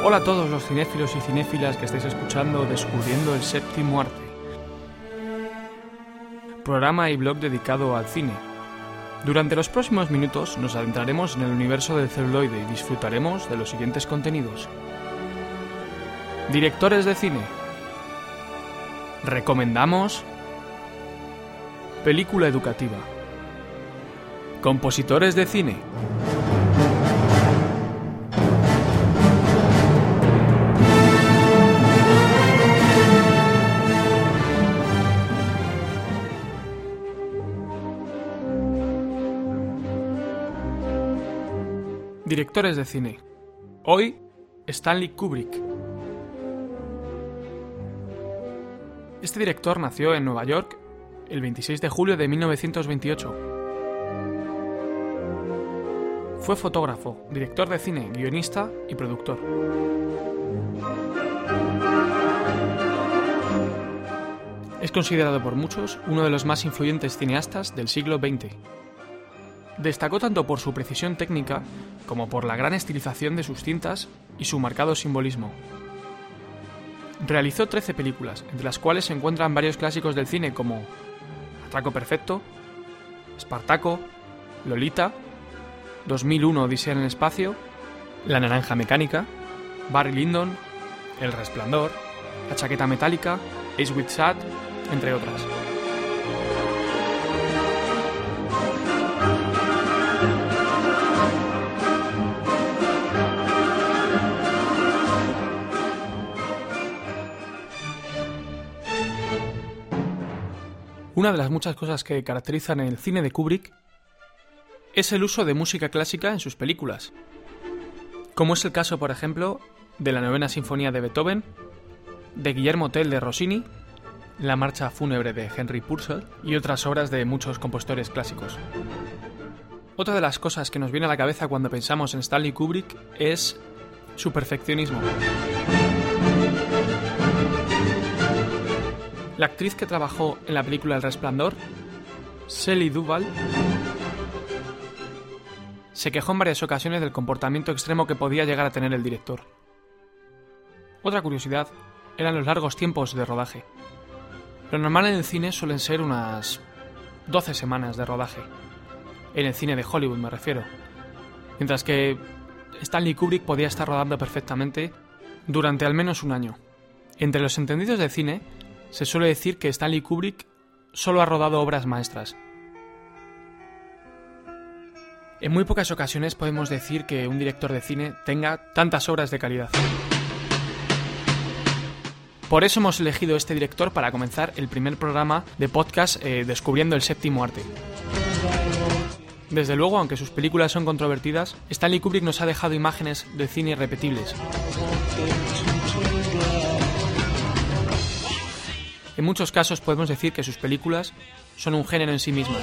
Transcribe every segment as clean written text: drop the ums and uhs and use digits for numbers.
Hola a todos los cinéfilos y cinéfilas que estáis escuchando Descubriendo el Séptimo Arte, programa y blog dedicado al cine. Durante los próximos minutos nos adentraremos en el universo del celuloide y disfrutaremos de los siguientes contenidos. Directores de cine. Recomendamos película educativa. Compositores de cine. Directores de cine. Hoy, Stanley Kubrick. Este director nació en Nueva York el 26 de julio de 1928. Fue fotógrafo, director de cine, guionista y productor. Es considerado por muchos uno de los más influyentes cineastas del siglo XX. Destacó tanto por su precisión técnica como por la gran estilización de sus cintas y su marcado simbolismo. Realizó 13 películas, entre las cuales se encuentran varios clásicos del cine como Atraco Perfecto, Espartaco, Lolita, 2001 Odisea en el espacio, La Naranja Mecánica, Barry Lyndon, El Resplandor, La Chaqueta Metálica, Eyes Wide Shut, entre otras. Una de las muchas cosas que caracterizan el cine de Kubrick es el uso de música clásica en sus películas, como es el caso, por ejemplo, de la Novena Sinfonía de Beethoven, de Guillermo Tell de Rossini, la Marcha Fúnebre de Henry Purcell y otras obras de muchos compositores clásicos. Otra de las cosas que nos viene a la cabeza cuando pensamos en Stanley Kubrick es su perfeccionismo. La actriz que trabajó en la película El Resplandor, Shelley Duvall, se quejó en varias ocasiones del comportamiento extremo que podía llegar a tener el director. Otra curiosidad eran los largos tiempos de rodaje. Lo normal en el cine suelen ser unas 12 semanas de rodaje. En el cine de Hollywood me refiero. Mientras que Stanley Kubrick podía estar rodando perfectamente durante al menos un año. Entre los entendidos de cine, se suele decir que Stanley Kubrick solo ha rodado obras maestras. En muy pocas ocasiones podemos decir que un director de cine tenga tantas obras de calidad. Por eso hemos elegido este director para comenzar el primer programa de podcast Descubriendo el Séptimo Arte. Desde luego, aunque sus películas son controvertidas, Stanley Kubrick nos ha dejado imágenes de cine irrepetibles. En muchos casos podemos decir que sus películas son un género en sí mismas.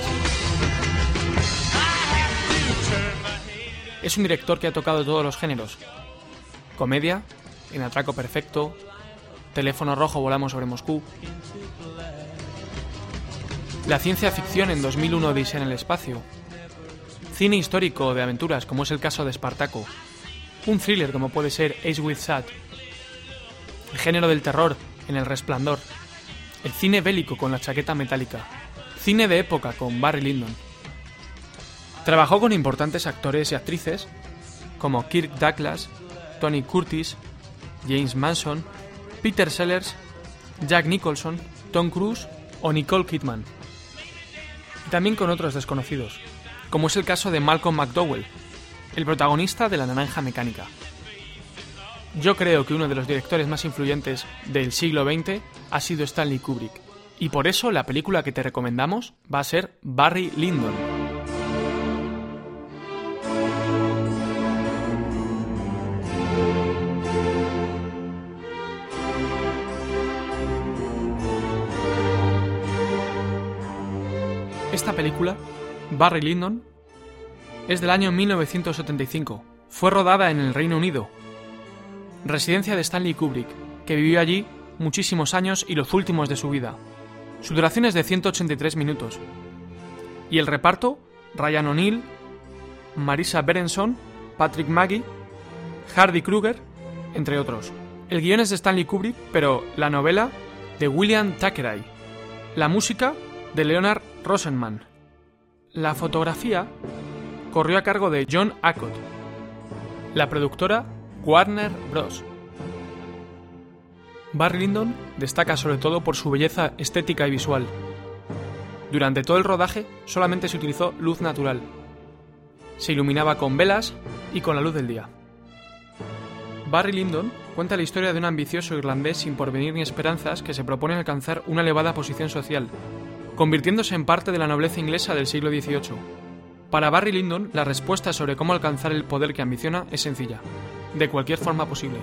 Es un director que ha tocado todos los géneros. Comedia, en Atraco Perfecto, Teléfono Rojo, Volamos sobre Moscú. La ciencia ficción en 2001 Odisea en el espacio. Cine histórico de aventuras, como es el caso de Espartaco. Un thriller, como puede ser Eyes Wide Shut. El género del terror en El Resplandor. El cine bélico con La Chaqueta Metálica. Cine de época con Barry Lyndon. Trabajó con importantes actores y actrices como Kirk Douglas, Tony Curtis, James Mason, Peter Sellers, Jack Nicholson, Tom Cruise o Nicole Kidman. Y también con otros desconocidos, como es el caso de Malcolm McDowell, el protagonista de La Naranja Mecánica. Yo creo que uno de los directores más influyentes del siglo XX ha sido Stanley Kubrick, y por eso la película que te recomendamos va a ser Barry Lyndon. Esta película, Barry Lyndon, es del año 1975. Fue rodada en el Reino Unido, residencia de Stanley Kubrick, que vivió allí muchísimos años y los últimos de su vida. Su duración es de 183 minutos. Y el reparto, Ryan O'Neal, Marisa Berenson, Patrick Magee, Hardy Kruger, entre otros. El guion es de Stanley Kubrick, pero la novela de William Thackeray. La música de Leonard Rosenman. La fotografía corrió a cargo de John Ackott. La productora, Warner Bros. Barry Lyndon destaca sobre todo por su belleza estética y visual. Durante todo el rodaje solamente se utilizó luz natural. Se iluminaba con velas y con la luz del día. Barry Lyndon cuenta la historia de un ambicioso irlandés sin porvenir ni esperanzas que se propone alcanzar una elevada posición social, convirtiéndose en parte de la nobleza inglesa del siglo XVIII. Para Barry Lyndon, la respuesta sobre cómo alcanzar el poder que ambiciona es sencilla, de cualquier forma posible.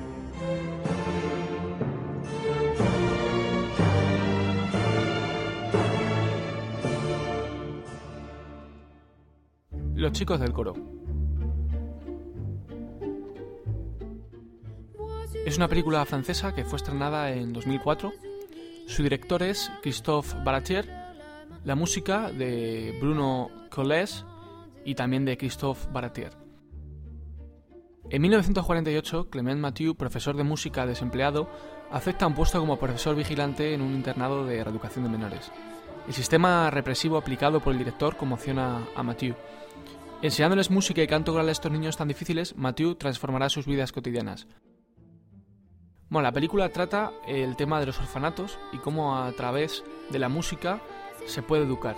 Los chicos del coro. Es una película francesa que fue estrenada en 2004. Su director es Christophe Baratier. La música de Bruno Collès y también de Christophe Baratier. En 1948, Clement Mathieu, profesor de música desempleado, acepta un puesto como profesor vigilante en un internado de reeducación de menores. El sistema represivo aplicado por el director conmociona a Mathieu. Enseñándoles música y canto coral a estos niños tan difíciles, Mathieu transformará sus vidas cotidianas. Bueno, la película trata el tema de los orfanatos y cómo a través de la música se puede educar.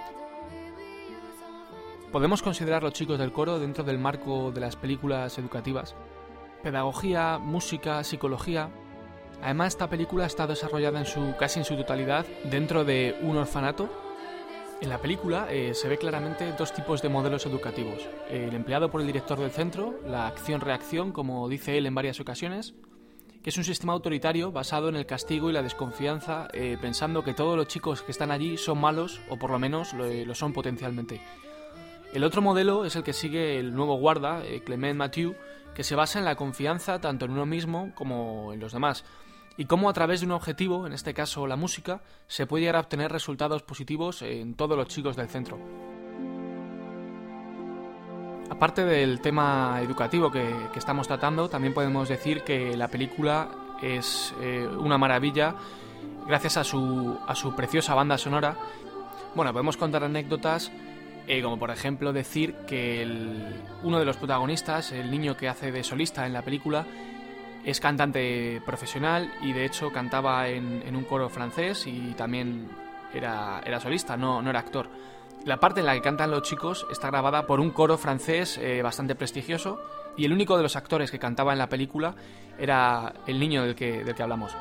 Podemos considerar los chicos del coro dentro del marco de las películas educativas. Pedagogía, música, psicología. Además, esta película está desarrollada casi en su totalidad dentro de un orfanato. En la película se ve claramente dos tipos de modelos educativos. El empleado por el director del centro, la acción-reacción, como dice él en varias ocasiones, que es un sistema autoritario basado en el castigo y la desconfianza, pensando que todos los chicos que están allí son malos, o por lo menos lo son potencialmente. El otro modelo es el que sigue el nuevo guarda, Clement Mathieu, que se basa en la confianza tanto en uno mismo como en los demás, y cómo a través de un objetivo, en este caso la música, se puede llegar a obtener resultados positivos en todos los chicos del centro. Aparte del tema educativo que estamos tratando, también podemos decir que la película es una maravilla gracias a su preciosa banda sonora. Bueno, podemos contar anécdotas como por ejemplo decir que uno de los protagonistas, el niño que hace de solista en la película, es cantante profesional y de hecho cantaba en un coro francés y también era solista, no era actor. La parte en la que cantan los chicos está grabada por un coro francés bastante prestigioso y el único de los actores que cantaba en la película era el niño del que hablamos.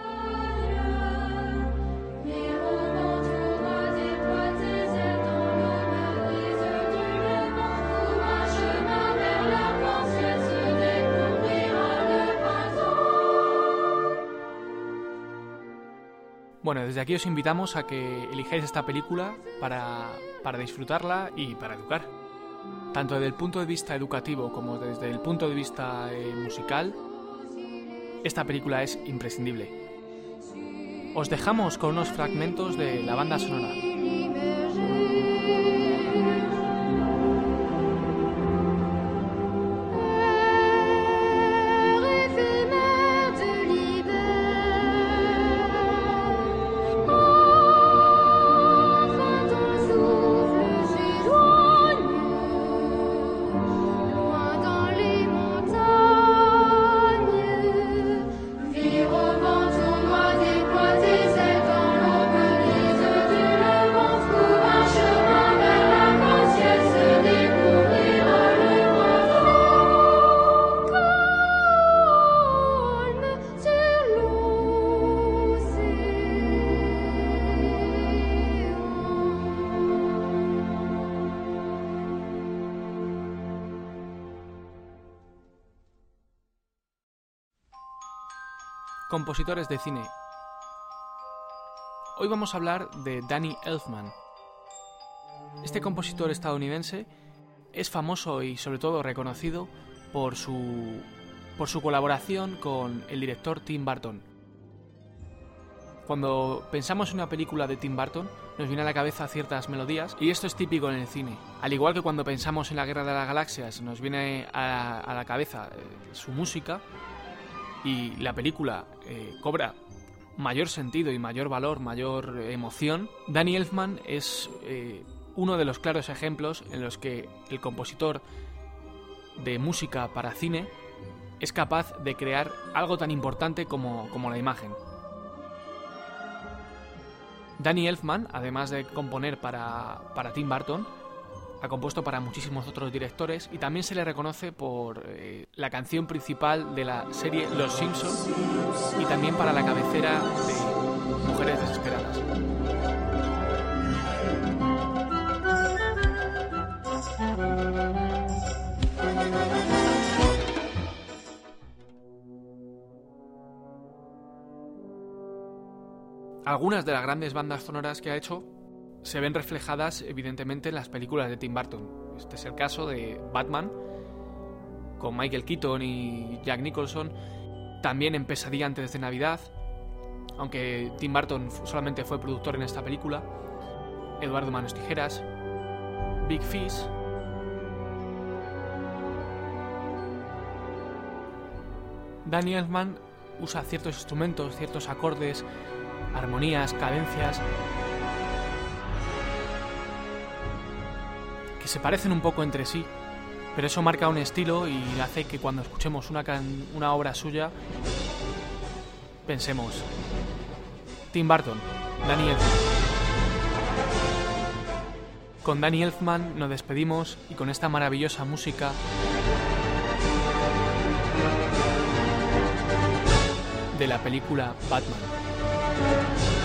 Bueno, desde aquí os invitamos a que elijáis esta película para disfrutarla y para educar. Tanto desde el punto de vista educativo como desde el punto de vista musical, esta película es imprescindible. Os dejamos con unos fragmentos de la banda sonora. Compositores de cine. Hoy vamos a hablar de Danny Elfman. Este compositor estadounidense es famoso y sobre todo reconocido por su colaboración con el director Tim Burton. Cuando pensamos en una película de Tim Burton, nos viene a la cabeza ciertas melodías, y esto es típico en el cine. Al igual que cuando pensamos en la Guerra de las Galaxias, nos viene a la cabeza su música. y la película cobra mayor sentido y mayor valor, mayor emoción, Danny Elfman es uno de los claros ejemplos en los que el compositor de música para cine es capaz de crear algo tan importante como la imagen. Danny Elfman, además de componer para Tim Burton, ha compuesto para muchísimos otros directores y también se le reconoce por la canción principal de la serie Los Simpson y también para la cabecera de Mujeres Desesperadas. Algunas de las grandes bandas sonoras que ha hecho se ven reflejadas evidentemente en las películas de Tim Burton. Este es el caso de Batman, con Michael Keaton y Jack Nicholson, también en Pesadilla antes de Navidad, aunque Tim Burton solamente fue productor en esta película, Eduardo Manos Tijeras, Big Fish. Danny Elfman usa ciertos instrumentos, ciertos acordes, armonías, cadencias que se parecen un poco entre sí, pero eso marca un estilo y hace que cuando escuchemos una obra suya pensemos: Tim Burton, Danny Elfman. Con Danny Elfman nos despedimos y con esta maravillosa música de la película Batman.